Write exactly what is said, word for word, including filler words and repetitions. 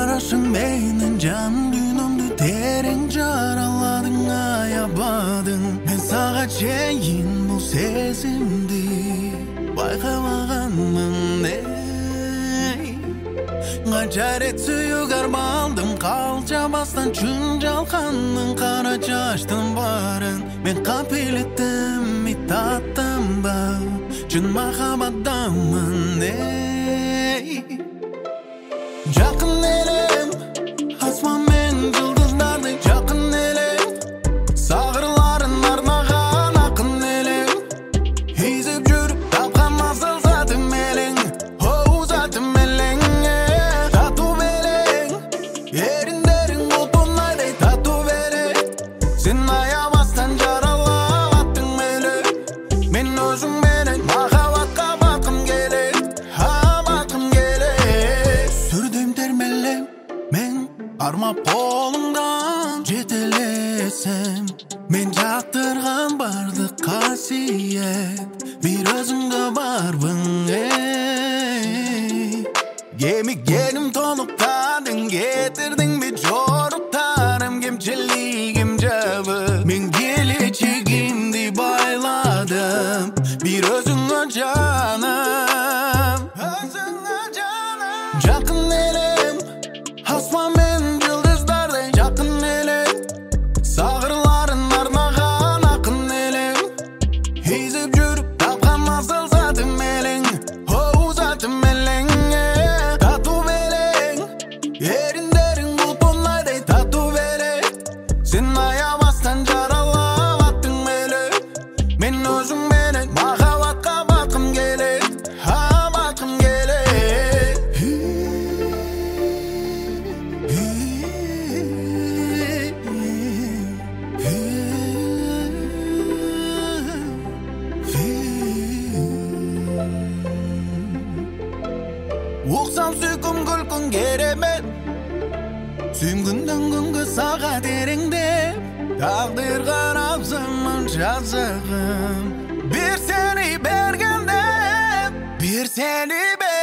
карашың менин жан дүйнөмдү терең жараладың, аябадың. Мен сага чейин бул сезимди байкамаганмын, эй. Канча рет сүйүк армандым, калчабастан чын жалкандың кара чачтын барын. Мен капилеттим, ми таттым ба, чын махабаттамын, эй. Жакын элем, асман мен жылдыздарды, жакын элем, сагырларын арнаган акын элем. Изип жүрүп тапкан асыл затым элең, оу затым элең. Татуу белең, эриндериң отунайдай татуу белең. Сен аябастан жаралап аттың элең. Мен өзүң менен махабатка баккым келет, а баккым келет. Сүрдүм термелем, мен армап колуңдан жетелесем. Мен жактырган бардык касиет бир өзүңдө барбың, эй. Кемиккеним толуктадың, кетирдиң бит жоруктарым, кемчилигим жабы. Мен келечегимди байладым, бир өзүңө жаным, өзүңө жаным. Жакын элем, асман мен жылдыздардай, жакын элем, сагырларын арнаган акын элем. Изип жүрүп тапкан асыл затым элең, оу затым элең. Татуу белең, эриндериң утунайдай татуу белең. Сен аябастан жаралап аттың элең. Мен өзүң менен махабатка баккым келет, а баккым келет. Уксам сүйкүм күлкүң керемет, сүйүнгүндөн күнгө сага тереңдеп. Тагдыр карапсың жазыгым, бир сени бергенде, бир сени бергенде.